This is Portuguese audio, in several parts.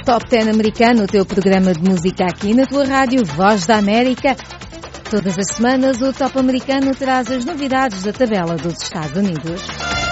Top 10 americano, o teu programa de música aqui na tua rádio Voz da América. Todas as semanas o Top americano traz as novidades da tabela dos Estados Unidos.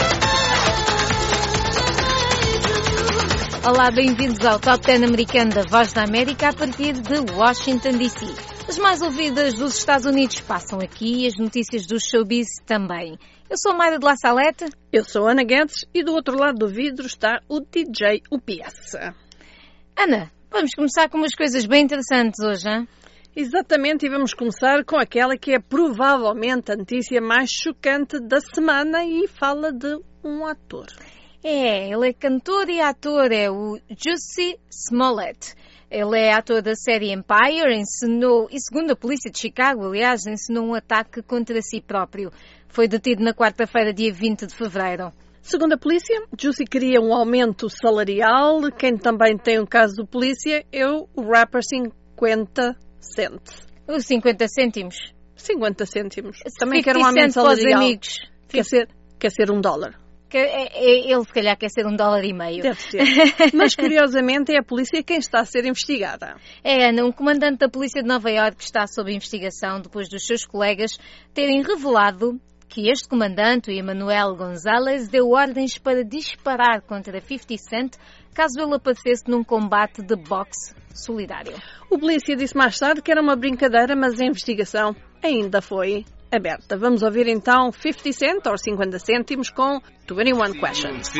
Olá, bem-vindos ao Top 10 americano da Voz da América a partir de Washington, D.C. As mais ouvidas dos Estados Unidos passam aqui e as notícias do showbiz também. Eu sou Mayra de La Salete. Eu sou Ana Guedes e do outro lado do vidro está o DJ UPS. Ana, vamos começar com umas coisas bem interessantes hoje, hein? Exatamente, e vamos começar com aquela que é provavelmente a notícia mais chocante da semana e fala de um ator. Ele é cantor e ator, é o Jussie Smollett. Ele é ator da série Empire, encenou, e segundo a polícia de Chicago, aliás, encenou um ataque contra si próprio. Foi detido na quarta-feira, dia 20 de fevereiro. Segundo a polícia, Jussie queria um aumento salarial. Quem também tem um caso de polícia é o rapper 50 Cent. Os 50 cêntimos? 50 cêntimos. Também quer um aumento salarial. Amigos. Quer ser $1. Ele se calhar quer ser $1,50. Deve ser. Mas curiosamente é a polícia quem está a ser investigada. Ana, um comandante da polícia de Nova Iorque está sob investigação depois dos seus colegas terem revelado que este comandante, o Emmanuel Gonzalez, deu ordens para disparar contra 50 Cent caso ele aparecesse num combate de boxe solidário. O polícia disse mais tarde que era uma brincadeira, mas a investigação ainda foi aberta. Vamos ouvir então 50 Cent, ou 50 cêntimos, com 21 Questions.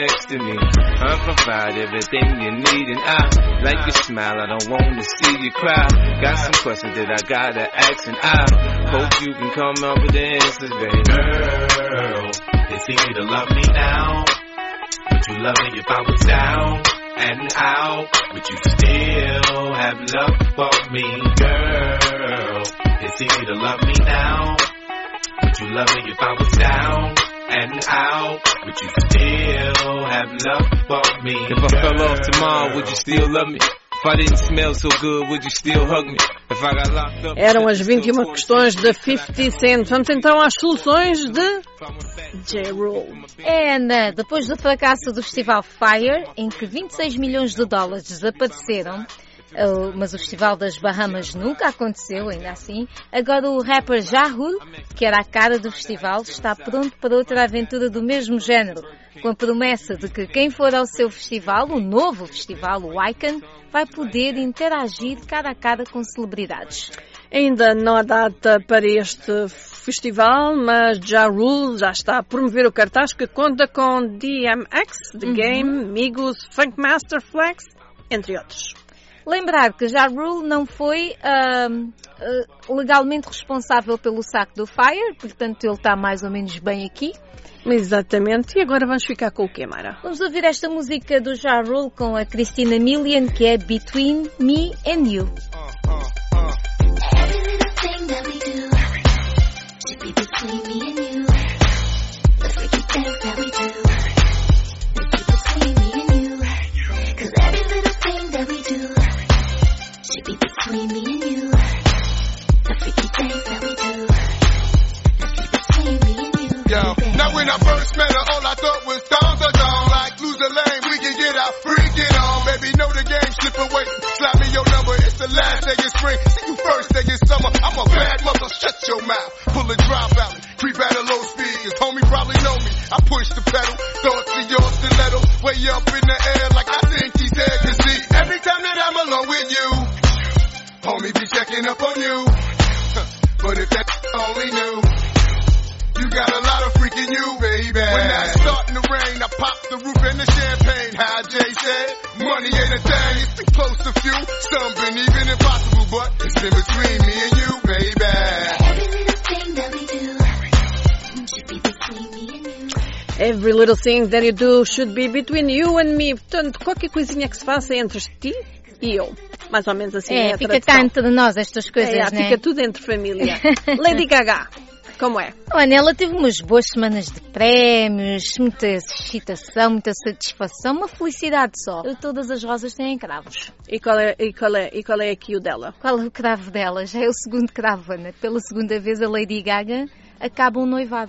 I provide everything you need and I like your smile, I don't want to see you cry. Got some questions that I gotta ask and I hope you can come up with the answers, baby. Girl, it's easy to love me now. Would you love me if I was down and out? Would you still have love for me, girl? It's easy to love me now. Would you love me if I was down and out? Would you still have love for me? If I fell off tomorrow, would you still love me? If I didn't smell so good, would you still hug me? If I got locked up... Eram as 21 questões de 50 Cent. Vamos então às soluções de J. Rule. Ana, depois do fracasso do festival Fire, em que 26 milhões de dólares desapareceram, mas o festival das Bahamas nunca aconteceu, ainda assim, agora o rapper Ja Rule, que era a cara do festival, está pronto para outra aventura do mesmo género, com a promessa de que quem for ao seu festival, o novo festival, o Icon, vai poder interagir cara a cara com celebridades. Ainda não há data para este festival, mas Ja Rule já está a promover o cartaz que conta com DMX, The Game, Migos, Funkmaster Flex, entre outros. Lembrar que Ja Rule não foi legalmente responsável pelo saque do Fire, portanto ele está mais ou menos bem aqui. Exatamente. E agora vamos ficar com o quê, Mara? Vamos ouvir esta música do Ja Rule com a Christina Milian, que é Between Me and You. Every little thing that we do should be between me and you. The freaky things that we do should be between me and you. 'Cause every little thing that we do should be between me and you. The freaky things that we do should be between me and you. Yo, now when I first met her, all I thought was dawn, like lose the lane, we can get out, freaking on, baby, know the game, slip away, slap me your number, it's the last day of spring, see you first day of summer, I'm a bad mother, shut your mouth, pull a drop out, creep at a low speed, cause homie probably know me, I push the pedal, thoughts to your stiletto, way up in the air like I think he's there, cause see, every time that I'm alone with you, homie be checking up on you, but if that only knew, you got a lot of freaking you, baby. When that's starting to rain, I pop the roof and the champagne. How Jay said, money ain't a thing. It's been close to few. Some been even impossible, but it's in between me and you, baby. Every little thing that we do should be between me and you. Every little thing that you do should be between you and me. Portanto, qualquer coisinha que se faça entre ti e eu. Mais ou menos assim é a fica cá entre nós estas coisas, né? Fica tudo entre família. Lady Gaga. Como é? Olha, ela teve umas boas semanas de prémios, muita excitação, muita satisfação, uma felicidade só. Todas as rosas têm cravos. E qual é aqui o dela? Qual é o cravo dela? Já é o segundo cravo, Ana. Pela segunda vez a Lady Gaga acaba um noivado.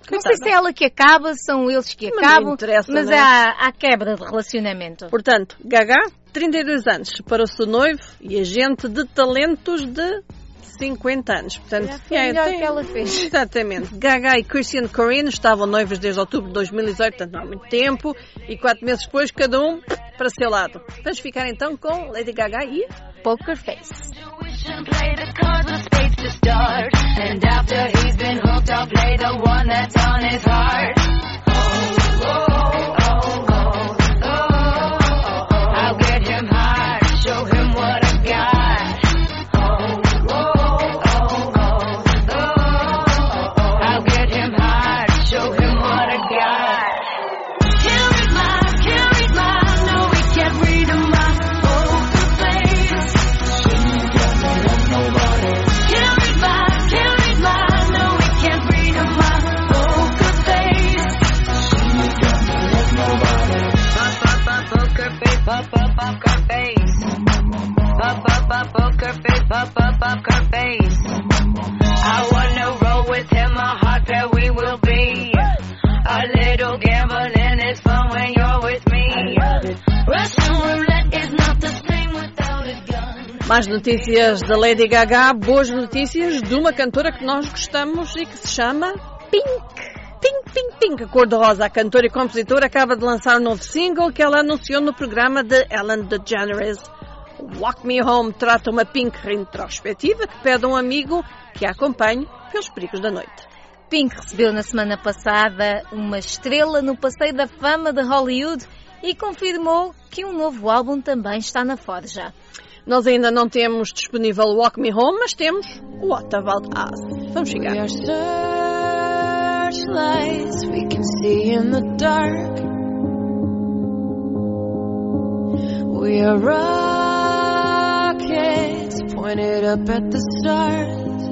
Não sei se é ela que acaba, são eles que acabam, mas é? há quebra de relacionamento. Portanto, Gaga, 32 anos, separou-se do noivo e agente de talentos de 50 anos. Portanto, foi a melhor que ela fez. Exatamente. Gaga e Christian Corinne estavam noivos desde outubro de 2018, portanto não há muito tempo, e 4 meses depois, cada um para seu lado. Vamos ficar então com Lady Gaga e Poker Face. Play the cards with spades to start, and after he's been hooked, I'll play the one that's on his heart. Oh, oh, oh, oh, oh, oh. I'll get him high, show him what I got. Oh, oh, oh, oh, oh. I'll get him high, show him what I got. Can't read my, no, we can't read my poker face. Can't read my, no, we can't read my poker face. Poker face, poker face. Poker face, poker face. I wanna roll with him, a hot pair we will be. A little gambling is fun when you're with me. Russian roulette is not the same without a gun. mais notícias da Lady Gaga, boas notícias de uma cantora que nós gostamos e que se chama Pink. Pink, a cor-de-rosa. A cantora e compositora acaba de lançar um novo single que ela anunciou no programa de Ellen DeGeneres. Walk Me Home trata uma Pink retrospectiva que pede a um amigo que a acompanhe pelos perigos da noite. Pink recebeu na semana passada uma estrela no Passeio da Fama de Hollywood e confirmou que um novo álbum também está na forja. Nós ainda não temos disponível o Walk Me Home, mas temos o What About Us. Vamos chegar. We are searchlights we can see in the dark. We are rockets pointed up at the stars.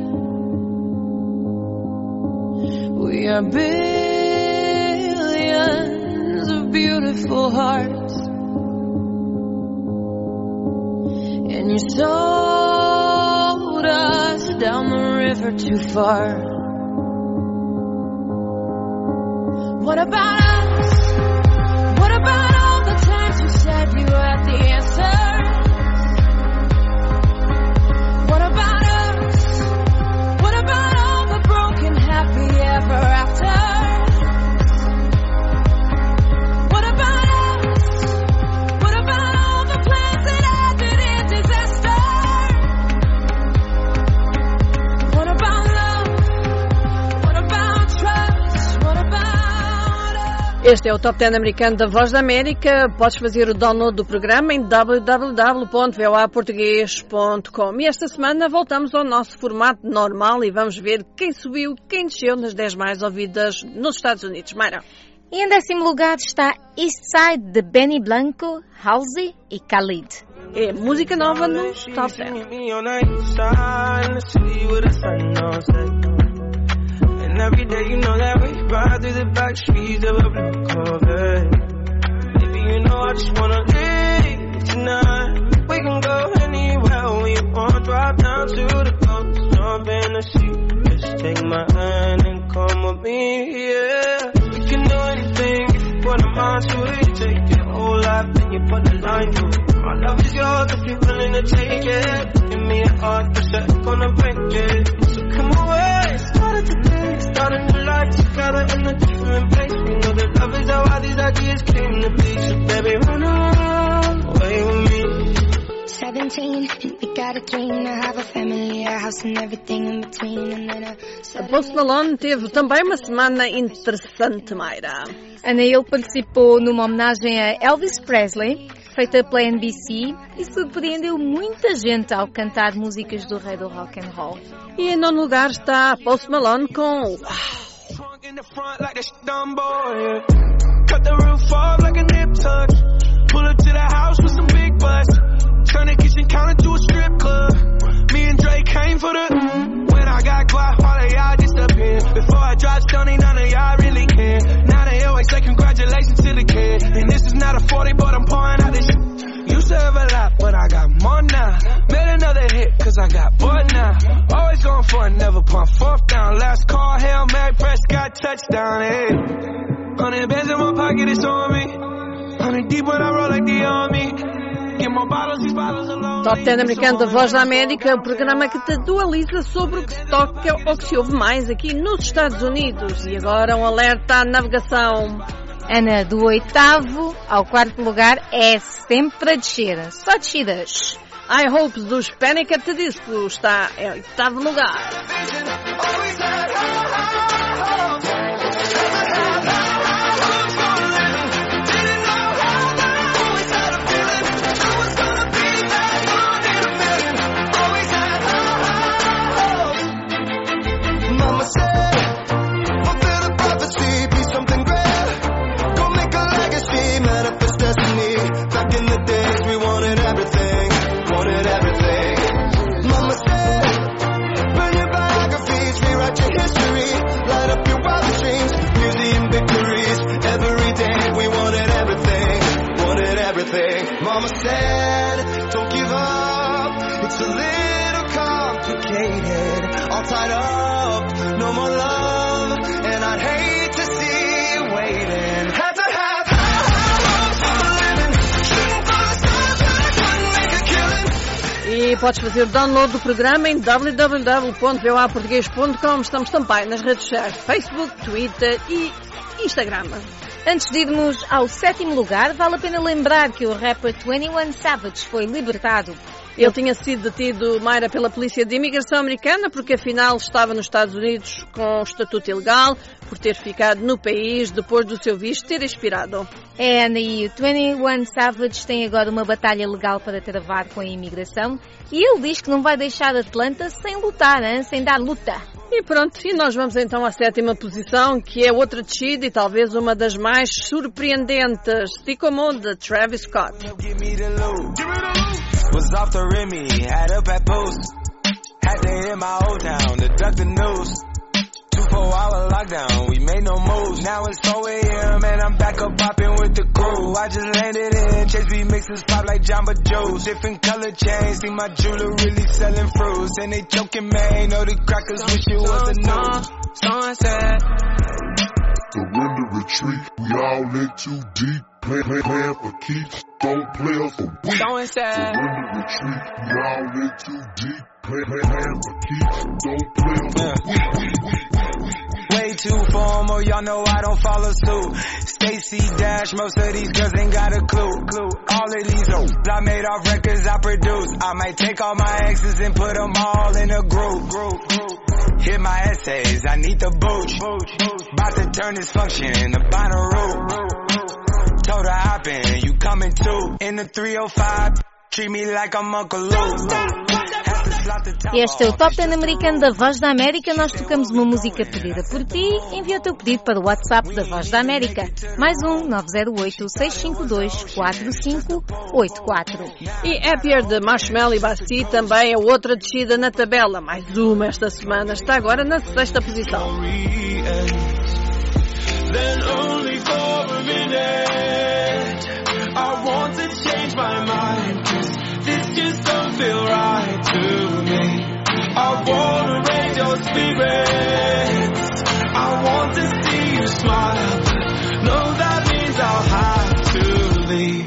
We are billions of beautiful hearts. And you sold us down the river too far. What about us? What about all the times you said you had the answers? What about us? What about all the broken happy ever afters? What about us? What about all the plans that ended in disaster? What about love? What about trust? What about Este é o Top 10 americano da Voz da América. Podes fazer o download do programa em www.voaportugues.com. E esta semana voltamos ao nosso formato normal e vamos ver quem subiu, quem desceu nas 10 mais ouvidas nos Estados Unidos. Mayra. E em 10º lugar está East Side de Benny Blanco, Halsey e Khalid. É música nova nos Top 10. And every day you know that we ride through the back streets of a blue Corvette. Baby, you know I just wanna leave tonight. We can go anywhere we want. Drive down to the coast, jump in the sea. Just take my hand and come with me, yeah. We can do anything if you put a mind to it. You take your whole life and you put the line through it. My love is yours if you're willing to take it. Give me a heart that's not gonna break it. So come away, start it today. Start a new life together in a different place. We know that love is how all these ideas came to be. So baby, run away with me. 17, and we got a dream to have a family, a house and everything in between. And then A Post Malone teve também uma semana interessante, Mayra. A Neil participou numa homenagem a Elvis Presley, feita pela NBC, e surpreendeu muita gente ao cantar músicas do rei do rock and roll. E em nono lugar está Post Malone com Trunk in the front like a Dumbo, yeah. Cut the roof off like a nip tuck. Pull up to the house with some big butts. Turn the kitchen counter to a strip club. Me and Drake came for the when I got quiet, all of y'all disappear. Before I dropped Stoney, none of y'all really care. Now they always say congratulations to the kid. And this is not a 40, but I'm pouring out this shit. Used to have a lot, but I got more now. Made another hit, cause I got bored now. Always going for it, never pump fourth down. Last call, Hail Mary, Prescott, touchdown. down, hey. 100 bands in my pocket, it's on me. 100 deep when I roll like the army. Get my bottles, these bottles alone. Top 10 americano da Voz da América, o programa que te atualiza sobre o que se toca ou que se ouve mais aqui nos Estados Unidos. E agora um alerta à navegação. Ana, do 8º ao 4º lugar é sempre a descer. Só descidas. I Hope dos Panic! At the Disco está em 8º lugar. Mama said, don't give up, it's a little complicated, all tied up, no more love, and I'd hate to see you waiting. Had to have hopes for a living, shooting for the stars, but I couldn't make a killing. E podes fazer o download do programa em www.voaportugues.com. Estamos também nas redes sociais Facebook, Twitter e Instagram. Antes de irmos ao 7º lugar, vale a pena lembrar que o rapper 21 Savage foi libertado. Ele tinha sido detido, Mayra, pela polícia de imigração americana porque afinal estava nos Estados Unidos com estatuto ilegal por ter ficado no país depois do seu visto ter expirado. É, Ana, e o 21 Savage tem agora uma batalha legal para travar com a imigração e ele diz que não vai deixar Atlanta sem lutar, hein? Sem dar luta. E pronto, e nós vamos então à 7ª posição, que é outra descida e talvez uma das mais surpreendentes, Sycamore de Travis Scott. Was off the Remy, had up at post. Had to hit my old town to duck the news. 2-4-hour lockdown, we made no moves. Now it's 4 a.m. and I'm back up popping with the crew. I just landed in Chase B mixes pop like Jamba Joe's. Different color chains, think my jeweler really selling fruits. And they choking, man, know the crackers wish it was a news. Sunset. Surrender, retreat, we all in too deep. Plan for keeps, don't play us a week. Surrender, retreat, we all in too deep. Plan for keeps, don't play us a week. Way too formal, y'all know I don't follow suit. Stacy Dash, most of these girls ain't got a clue. All of these hoes I made off records I produced. I might take all my exes and put them all in a group. Hit my essays, I need the booch. About to turn this function into Bonnaroo. Told her hop in, you coming too. In the 305, treat me like I'm Uncle Lou. Este é o Top 10 americano da Voz da América. Nós tocamos uma música pedida por ti. Envia o teu pedido para o WhatsApp da Voz da América. Mais 908-652-4584. E Happier de Marshmello e Bastille também é outra descida na tabela. Mais uma esta semana. Está agora na 6ª posição. Then only for a minute I want to change my mind, 'cause this just don't feel right to me. I wanna raise your spirits, I want to see you smile, but no, that means I'll have to leave.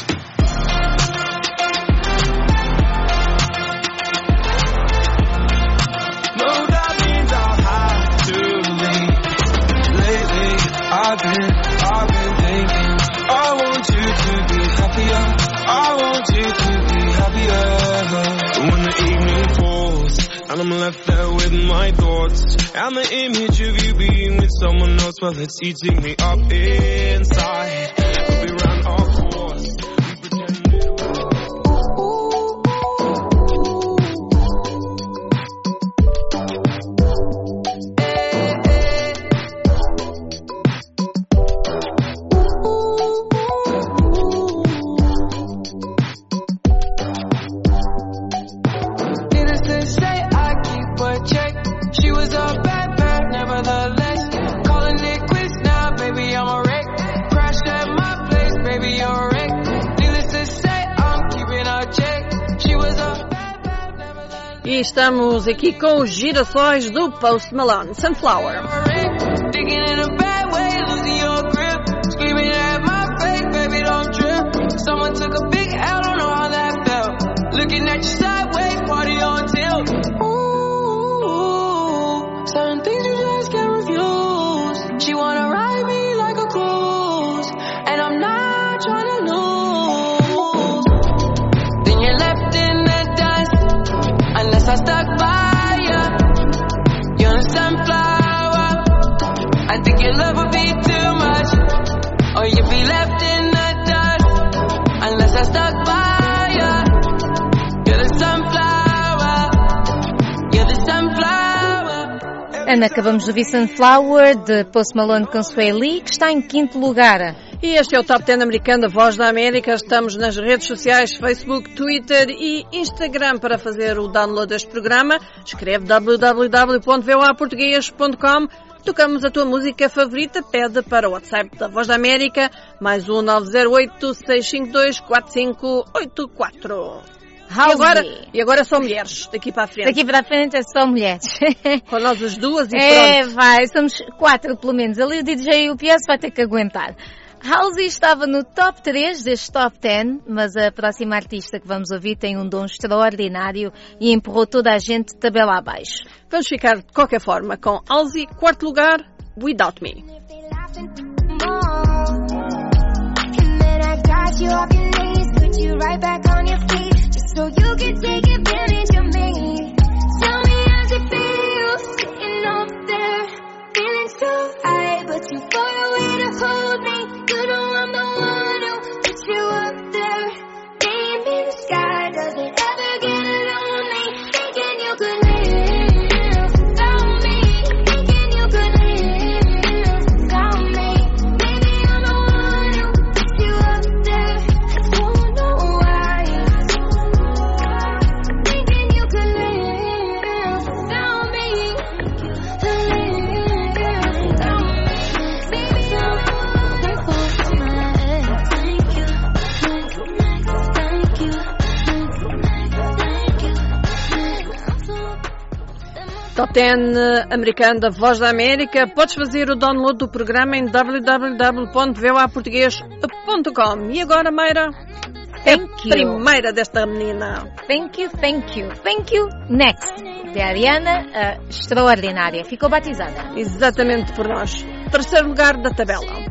No, that means I'll have to leave. Lately I've been thinking, I want you to be happier, I want you to be happier. When the evening falls and I'm left there with my thoughts and the image of you being with someone else, well, it's eating me up inside. We ran our course, we pretended E estamos aqui com os girassóis do Post Malone, Sunflower. Shaking in a bad way, losing your grip. Screaming at my face, baby, don't trip. Someone took a big L, don't know how that felt. Looking at you sideways, party on tilt. Ooh, certain things you just can't refuse. She wanna ride me like a cruise, and I'm not trying to lose. Then you're left in the dust, unless I stuck by ya. You're a sunflower. I think your love would be too much, or you'd be left in the dust, unless I stuck by ya. You're the sunflower. You're the sunflower. Ana, acabamos de ouvir Sunflower, de Post Malone com Sway Lee, que está em 5º lugar. E este é o Top 10 americano da Voz da América. Estamos nas redes sociais, Facebook, Twitter e Instagram para fazer o download deste programa. Escreve www.voaportugues.com. Tocamos a tua música favorita, pede para o WhatsApp da Voz da América, mais 908-652-4584. E agora são mulheres, daqui para a frente. Daqui para a frente é só mulheres. Com nós as duas e pronto. Vai, somos 4 pelo menos. Ali o DJ e o PS vai ter que aguentar. Halsey estava no top 3 deste top 10, mas a próxima artista que vamos ouvir tem um dom extraordinário e empurrou toda a gente de tabela abaixo. Vamos ficar de qualquer forma com Halsey, 4º lugar, Without Me. So you can take advantage of me. Tell me how's it feel sitting up there, feeling so high, but too far away to hold me. You know I'm the one who put you up there. Name in the sky, does it ever get lonely? Thinking you could live without me. Thinking you could live without me. Maybe I'm the one who put you up there. I don't know why. Thinking you could live without me. Top 10 americano da Voz da América. Podes fazer o download do programa em www.voaportugues.com. E agora, Mayra, é a primeira desta menina. Thank you, thank you, thank you. Next, de Ariana, a extraordinária. Ficou batizada. Exatamente por nós. 3º lugar da tabela.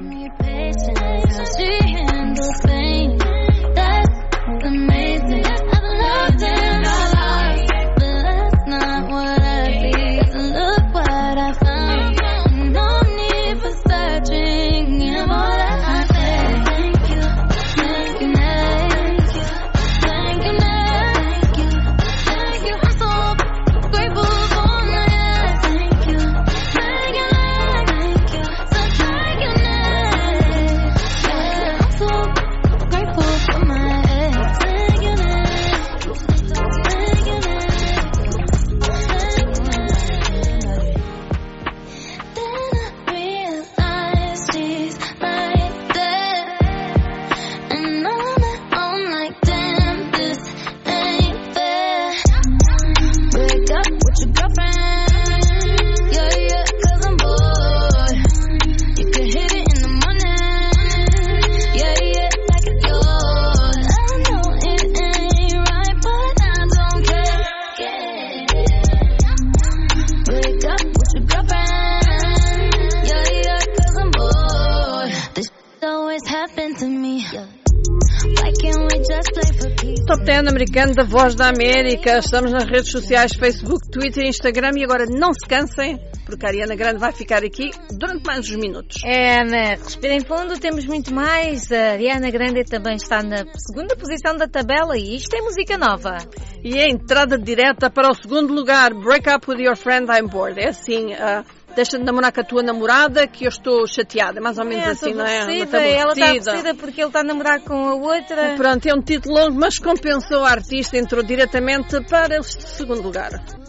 Top 10 americano da Voz da América. Estamos nas redes sociais, Facebook, Twitter e Instagram. E agora não se cansem, porque a Ariana Grande vai ficar aqui durante mais uns minutos. Ana, respirem fundo, temos muito mais. A Ariana Grande também está na 2ª posição da tabela e isto é música nova. E a entrada direta para o 2º lugar, Break Up With Your Friend, I'm Bored. É assim, deixa de namorar com a tua namorada que eu estou chateada. Mais ou menos assim, não é? Ela está aborrecida porque ele está a namorar com a outra. Pronto, é um título longo, mas compensou. A artista entrou diretamente para o 2º lugar.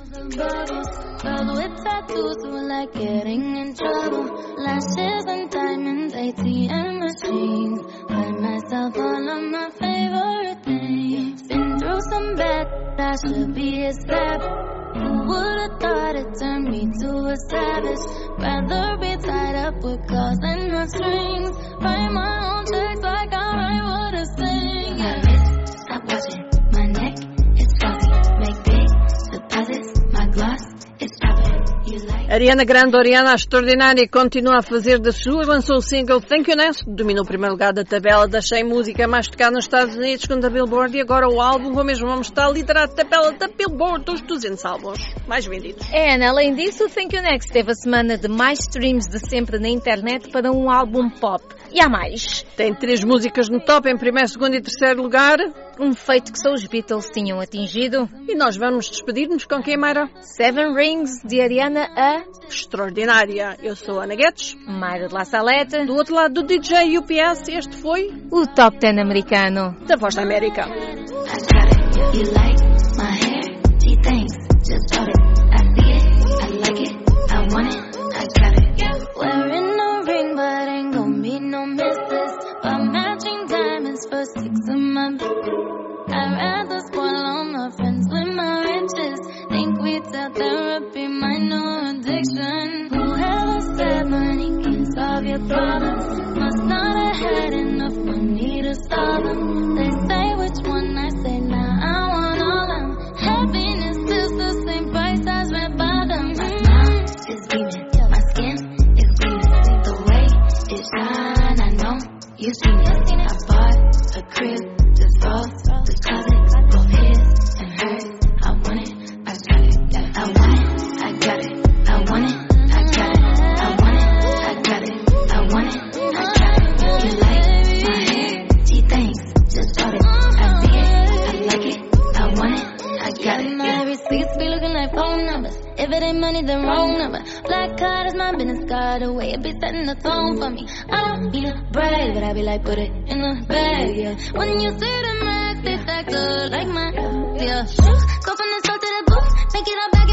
With tattoos who like getting in trouble. Lashes and diamonds, ATM machines. Buy myself all of my favorite things. Been through through some bad, I should be his savage. Who would've thought it turned me to a savage? Rather be tied up with calls and not strings. Write my own checks like I write what I sing. My wrist, stop watching. My neck is fuzzy. Make big deposits. My gloss is dropping. You like Ariana Grande, Oriana Extraordinária, continua a fazer das suas. Lançou o single Thank You Next, dominou o primeiro lugar da tabela da 100 música mais tocada nos Estados Unidos, segundo a Billboard, e agora o álbum com o mesmo nome está a liderar a tabela da Billboard dos 200 álbuns mais vendidos. Ana, além disso, o Thank You Next teve a semana de mais streams de sempre na internet para um álbum pop. E há mais. Tem 3 músicas no top, em primeiro, segundo e terceiro lugar. Um feito que só os Beatles tinham atingido. E nós vamos despedir-nos com quem, Mayra? Seven Rings, de Ariana a Extraordinária. Eu sou a Ana Guedes. Mayra de La Salete. Do outro lado do DJ UPS, este foi O Top 10 americano. da Voz da América. I got it. You like my hair? Gee, thanks. Just bought it. I see it. I like it. I want it. I got it. Wearing no ring, but ain't gon' be no misses. But matching diamonds for 6 of my I'd rather spoil all my friends with my riches. Think we tell therapy my new addiction. Whoever said money can solve your problems must not have had enough money to solve them. They say which one, I say nah, I want all them. Happiness is the same price as red bottoms. My smile is beaming, my skin is gleaming. The way it shine, I know you've seen it. I bought a crib, just bought the closet, both his and hers. I want it, I got it. I want it, I got it. I want it, I got it. I want it, I got it. I want it, I got it. You like my hair? Gee, thanks, just bought it. I see it, I like it. I want it, I got it. My receipts be looking like phone numbers. If it ain't money, then wrong number. Black card is my business card away. It be setting the tone for me. I don't need a brag, but I be like, put it in the bag, yeah. When you see the max, they stack up like my, yeah. Go from the south to the booth, make it all back.